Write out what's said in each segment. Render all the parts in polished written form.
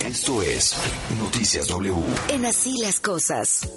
Esto es Noticias W. En Así las Cosas.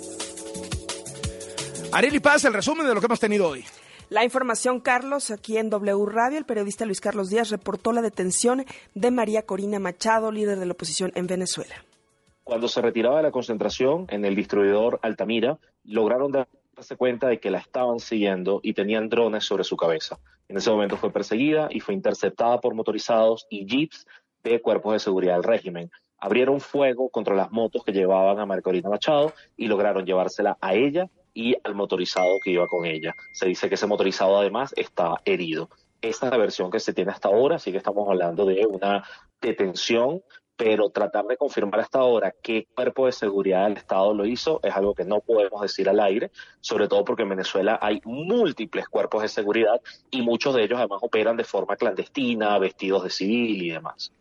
Arely Paz, el resumen de lo que hemos tenido hoy. La información, Carlos, aquí en W Radio, el periodista Luis Carlos Díaz reportó la detención de María Corina Machado, líder de la oposición en Venezuela. Cuando se retiraba de la concentración en el distribuidor Altamira, lograron darse cuenta de que la estaban siguiendo y tenían drones sobre su cabeza. En ese momento fue perseguida y fue interceptada por motorizados y jeeps de cuerpos de seguridad del régimen. Abrieron fuego contra las motos que llevaban a María Corina Machado y lograron llevársela a ella y al motorizado que iba con ella. Se dice que ese motorizado además está herido. Esta es la versión que se tiene hasta ahora, así que estamos hablando de una detención, pero tratar de confirmar hasta ahora qué cuerpo de seguridad del Estado lo hizo es algo que no podemos decir al aire, sobre todo porque en Venezuela hay múltiples cuerpos de seguridad y muchos de ellos además operan de forma clandestina, vestidos de civil y demás.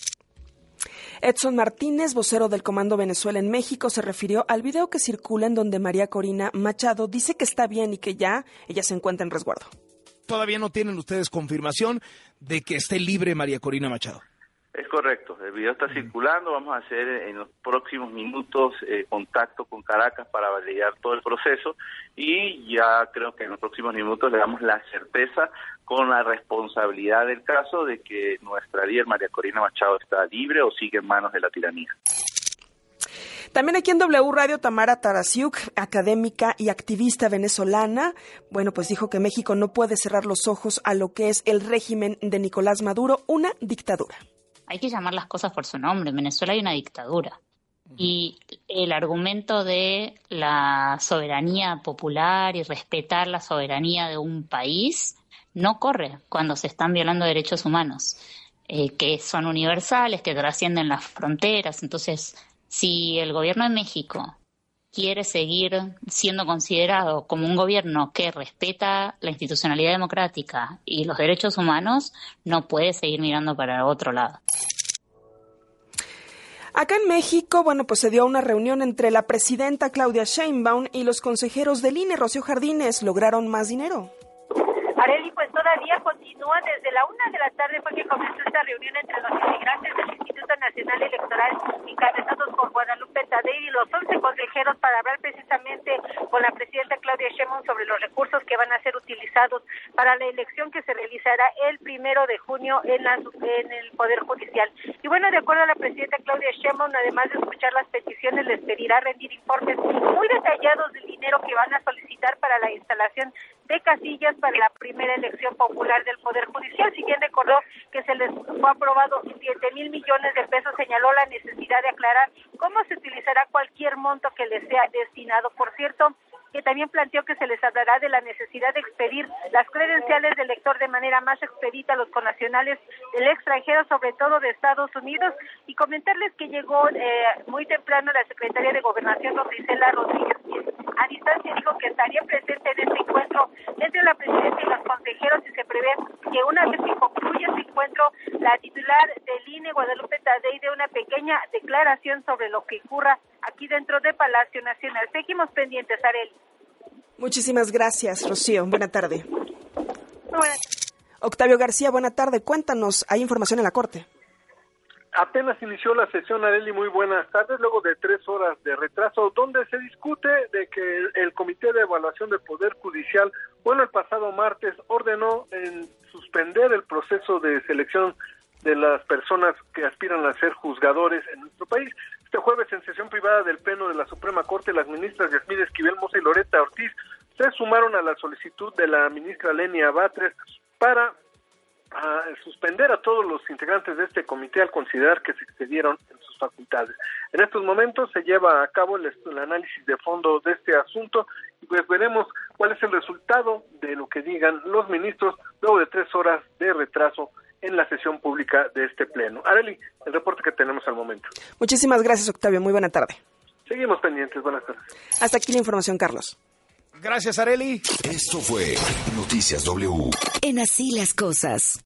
Edson Martínez, vocero del Comando Venezuela en México, se refirió al video que circula en donde María Corina Machado dice que está bien y que ya ella se encuentra en resguardo. ¿Todavía no tienen ustedes confirmación de que esté libre María Corina Machado? Es correcto, el video está circulando, vamos a hacer en los próximos minutos contacto con Caracas para validar todo el proceso y ya creo que en los próximos minutos le damos la certeza con la responsabilidad del caso de que nuestra líder María Corina Machado está libre o sigue en manos de la tiranía. También aquí en W Radio, Tamara Tarasiuk, académica y activista venezolana, pues dijo que México no puede cerrar los ojos a lo que es el régimen de Nicolás Maduro, una dictadura. Hay que llamar las cosas por su nombre. En Venezuela hay una dictadura. Y el argumento de la soberanía popular y respetar la soberanía de un país no corre cuando se están violando derechos humanos, que son universales, que trascienden las fronteras. Entonces, si el gobierno de México quiere seguir siendo considerado como un gobierno que respeta la institucionalidad democrática y los derechos humanos, no puede seguir mirando para otro lado. Acá en México, se dio una reunión entre la presidenta Claudia Sheinbaum y los consejeros del INE. Rocío Jardines, ¿lograron más dinero? Arely, todavía continúa. Desde la 1 de la tarde fue que comenzó esta reunión entre los integrantes del Instituto Nacional Electoral, encabezados por Guadalupe Tadei y los 11 consejeros para hablar precisamente con la presidenta Claudia Sheinbaum sobre los recursos que van a ser utilizados para la elección que se realizará el 1 de junio en el Poder Judicial. Y de acuerdo a la presidenta Claudia Sheinbaum, además de escuchar las peticiones, les pedirá rendir informes muy detallados del dinero que van a solicitar para la instalación de casillas para la primera elección popular del Poder Judicial. Si bien recordó que se les fue aprobado 7,000 millones de pesos, señaló la necesidad de aclarar cómo se utilizará cualquier monto que les sea destinado. Por cierto, que también planteó que se les hablará de la necesidad de expedir las credenciales del elector de manera más expedita a los connacionales del extranjero, sobre todo de Estados Unidos, y comentarles que llegó muy temprano la secretaria de Gobernación, Isela Rodríguez, quien a distancia dijo que estaría presente en este encuentro entre la presidenta y los consejeros, y se prevé que una vez que concluya este encuentro, la titular del INE, Guadalupe Tadei, dé una pequeña declaración sobre lo que ocurra aquí dentro de Palacio Nacional. Seguimos pendientes, Arely. Muchísimas gracias, Rocío. Buena tarde. Buenas. Octavio García, buena tarde. Cuéntanos, ¿hay información en la Corte? Apenas inició la sesión, Arely, muy buenas tardes, luego de 3 horas de retraso, donde se discute de que el Comité de Evaluación del Poder Judicial, el pasado martes ordenó suspender el proceso de selección de las personas que aspiran a ser juzgadores en nuestro país. Este jueves, en sesión privada del Pleno de la Suprema Corte, las ministras Yasmín Esquivel Moza y Loreta Ortiz se sumaron a la solicitud de la ministra Lenia Batres para suspender a todos los integrantes de este comité al considerar que se excedieron en sus facultades. En estos momentos se lleva a cabo el análisis de fondo de este asunto y veremos cuál es el resultado de lo que digan los ministros luego de 3 horas de retraso en la sesión pública de este pleno. Arely, el reporte que tenemos al momento. Muchísimas gracias, Octavio. Muy buena tarde. Seguimos pendientes. Buenas tardes. Hasta aquí la información, Carlos. Gracias, Arely. Esto fue Noticias W. En Así las Cosas.